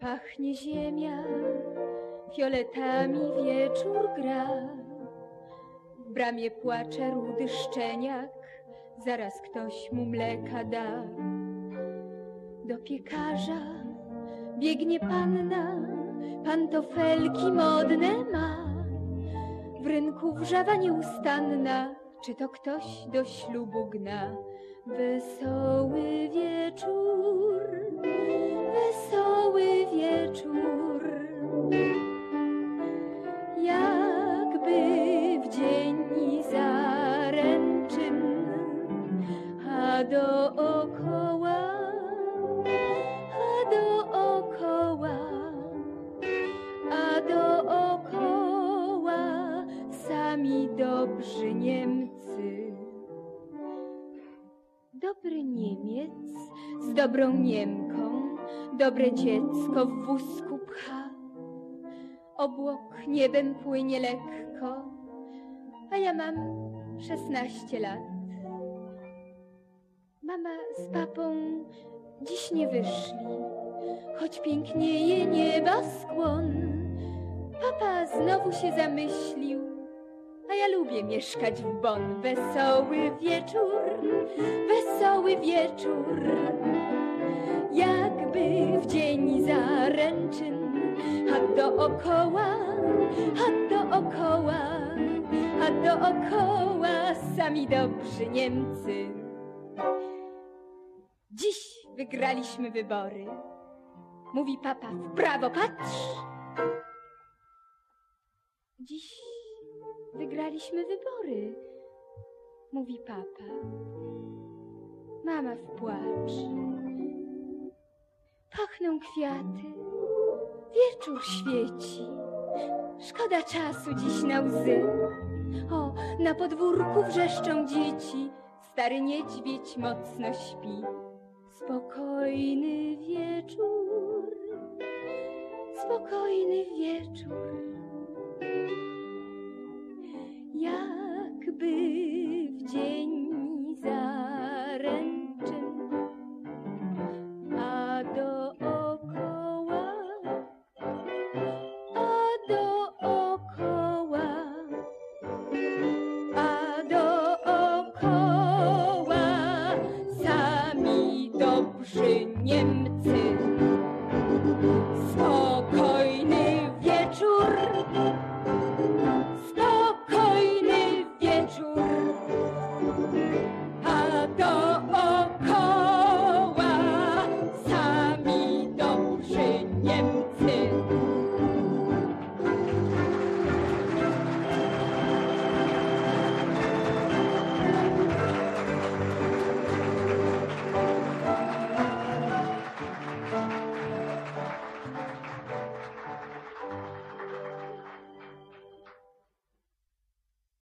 Pachnie ziemia, fioletami wieczór gra. W bramie płacze rudy szczeniak, zaraz ktoś mu mleka da. Do piekarza biegnie panna, pantofelki modne ma. W rynku wrzawa nieustanna, czy to ktoś do ślubu gna. Wesoły wieczór, wesoły wieczór, jakby w dzień zaręczyn, a dookoła, a dookoła, a dookoła sami dobrzy Niemcy. Dobry Niemiec z dobrą Niemką dobre dziecko w wózku pcha. Obłok niebem płynie lekko, a ja mam 16 lat. Mama z papą dziś nie wyszli, choć pięknieje nieba skłon. Papa znowu się zamyślił, a ja lubię mieszkać w Bonn. Wesoły wieczór, wesoły wieczór, jakby w dzień zaręczyn, a dookoła, a dookoła, a dookoła sami dobrzy Niemcy. Dziś wygraliśmy wybory. Mówi papa, w prawo patrz. Dziś wygraliśmy wybory, mówi papa. Mama w płacz. Pachną kwiaty, wieczór świeci. Szkoda czasu dziś na łzy. O, na podwórku wrzeszczą dzieci. Stary niedźwiedź mocno śpi. Spokojny wieczór, spokojny wieczór.